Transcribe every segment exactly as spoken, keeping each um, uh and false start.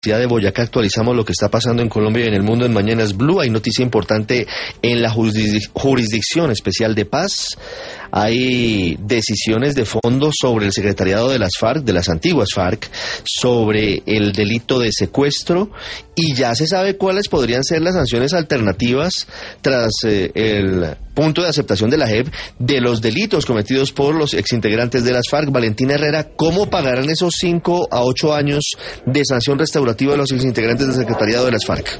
Universidad de Boyacá actualizamos lo que está pasando en Colombia y en el mundo en Mañanas Blue. Hay noticia importante en la Jurisdicción Especial de Paz. Hay decisiones de fondo sobre el secretariado de las FARC, de las antiguas FARC, sobre el delito de secuestro, y ya se sabe cuáles podrían ser las sanciones alternativas tras eh, el punto de aceptación de la J E P de los delitos cometidos por los exintegrantes de las FARC. Valentina Herrera, ¿cómo pagarán esos cinco a ocho años de sanción restaurativa de los exintegrantes del secretariado de las FARC?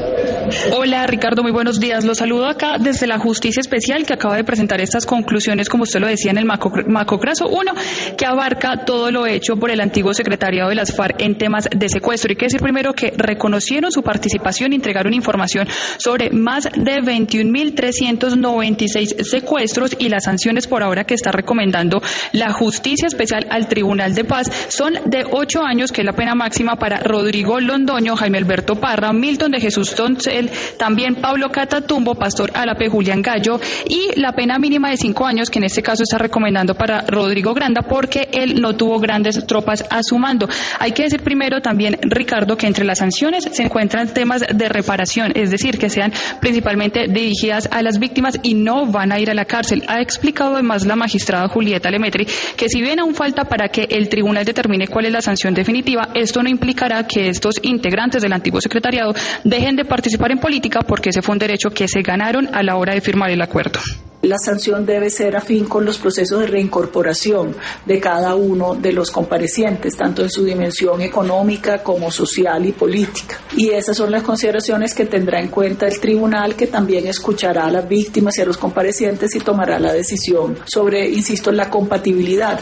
Hola Ricardo, muy buenos días. Los saludo acá desde la Justicia Especial, que acaba de presentar estas conclusiones, como usted lo decía, en el Macrocraso uno, que abarca todo lo hecho por el antiguo secretariado de las FARC en temas de secuestro. Hay que decir primero que reconocieron su participación y entregaron información sobre más de veintiún mil trescientos noventa y seis secuestros, y las sanciones por ahora que está recomendando la Justicia Especial al Tribunal de Paz son de ocho años, que es la pena máxima para Rodrigo Londoño, Jaime Alberto Parra, Milton de Jesús Toncel, también Pablo Catatumbo, Pastor Álape, Julián Gallo, y la pena mínima de cinco años, que en este caso está recomendando para Rodrigo Granda, porque él no tuvo grandes tropas a su mando. Hay que decir primero también, Ricardo, que entre las sanciones se encuentran temas de reparación, es decir, que sean principalmente dirigidas a las víctimas y no van a ir a la cárcel. Ha explicado además la magistrada Julieta Lemetri que si bien aún falta para que el tribunal determine cuál es la sanción definitiva, esto no implicará que estos integrantes del antiguo secretariado dejen de participar en política, porque ese fue un derecho que se ganaron a la hora de firmar el acuerdo. La sanción debe ser afín con los procesos de reincorporación de cada uno de los comparecientes, tanto en su dimensión económica como social y política. Y esas son las consideraciones que tendrá en cuenta el tribunal, que también escuchará a las víctimas y a los comparecientes y tomará la decisión sobre, insisto, la compatibilidad.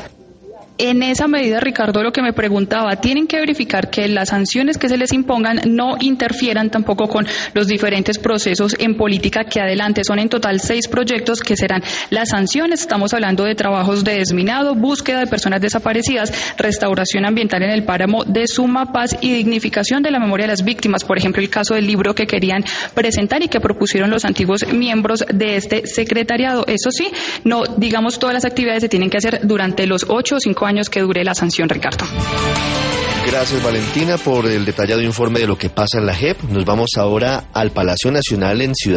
En esa medida, Ricardo, lo que me preguntaba, tienen que verificar que las sanciones que se les impongan no interfieran tampoco con los diferentes procesos en política que adelante. Son en total seis proyectos que serán las sanciones. Estamos hablando de trabajos de desminado, búsqueda de personas desaparecidas, restauración ambiental en el páramo de Sumapaz y dignificación de la memoria de las víctimas. Por ejemplo, el caso del libro que querían presentar y que propusieron los antiguos miembros de este secretariado. Eso sí, no, digamos, todas las actividades se tienen que hacer durante los ocho o cinco años que dure la sanción, Ricardo. Gracias, Valentina, por el detallado informe de lo que pasa en la J E P. Nos vamos ahora al Palacio Nacional en Ciudad